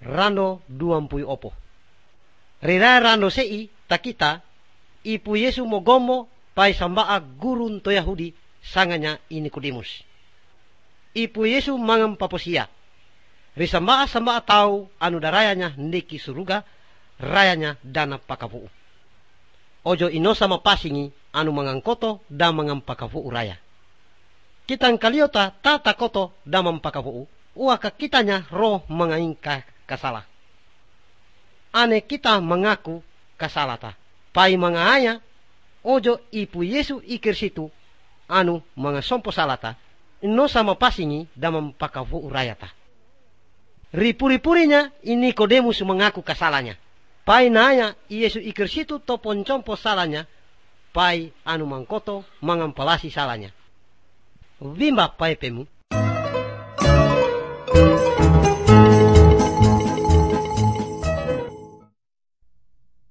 rando 20 opo. Rira rando sei takita ipu Yesu mogomo pai sambaa gurun to Yahudi sanganya Nikodemus. Ipu Yesu mangam paposia. Risambaa tau anu darayanya ndeki suruga, rayanya dana pakavuu. Ojo inosa mapasingi anu mangangkoto da mangampakavuu raya. Kitang kaliota tata koto da mampakavuu, uaka kitanya roh mangaingka kasala. Ane kita mengaku kasalata. Pai mangaaya, ojo ipu Yesu ikir situ, anu mangasompo salata, inosa mapasingi da mampakavuu rayata. Ripuri-purinya Nikodemus mengaku kasalanya. Pai naya Yesu ikir situ topon compo salanya, pai anu mangkoto mangampalasi salanya. Vimba pai pemu,